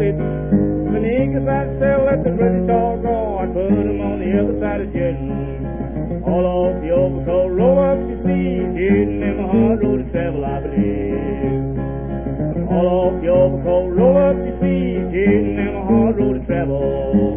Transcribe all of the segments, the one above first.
credit. The niggas that sell at the grocery store go, I put them on the other side of Jordan. All off the overcoat, roll up your sleeves, getting them a hard road to travel, I believe. All off the overcoat, roll up your sleeves, getting them a hard road to travel.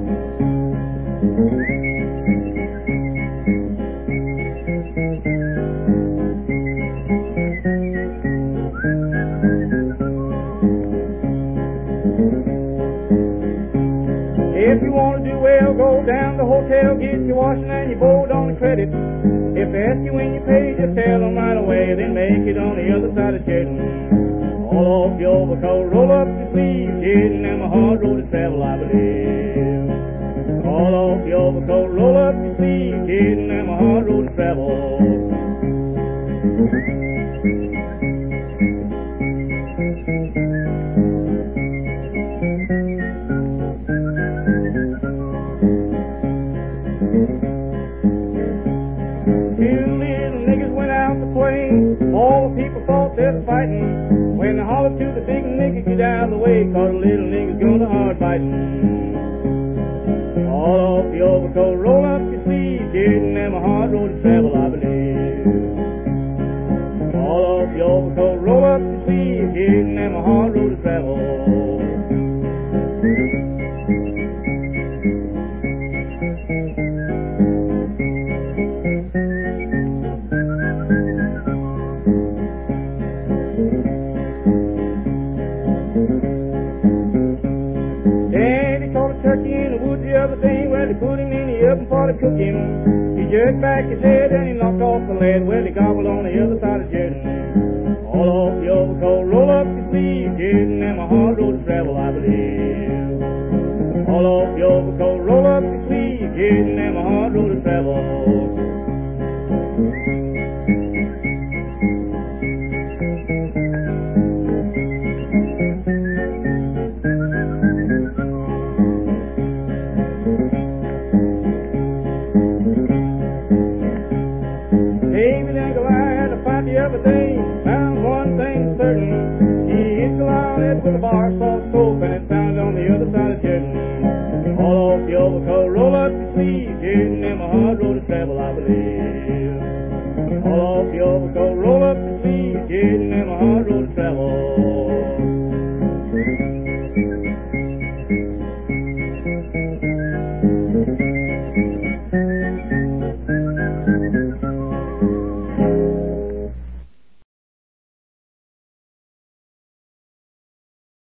If you want to do well, go down to the hotel, get your washing and your board on the credit. If they ask you when you pay, just tell them right away, then make it on the other side of Jordan. All off your overcoat, roll up your sleeves, getting them a hard road to travel, I believe. All off your overcoat, roll up your sleeves, getting them a hard road to travel. All the people thought they were fighting. When they hollered to the big nigga, get out of the way, cause the little nigga's gonna hard fighting. All off the overcoat, roll up your sleeves, getting them a hard road to travel, I believe. All off the overcoat, roll up your sleeves, getting them a hard road to travel. They put him in the oven for to cook him. He jerked back his head and he knocked off the lead. Well, he gobbled on the other side of Jordan. All off the overcoat, roll up your sleeves, getting them a hard road to travel, I believe. All off the overcoat, roll up your sleeves, getting them a hard road to travel. Found one thing certain, he hit Goliath with a bar salt soap, and it found on the other side of Jordan. All off the overcoat, roll up your sleeves, getting them a hard road to travel, I believe. All off the overcoat, roll up your sleeves, getting them a hard road to travel.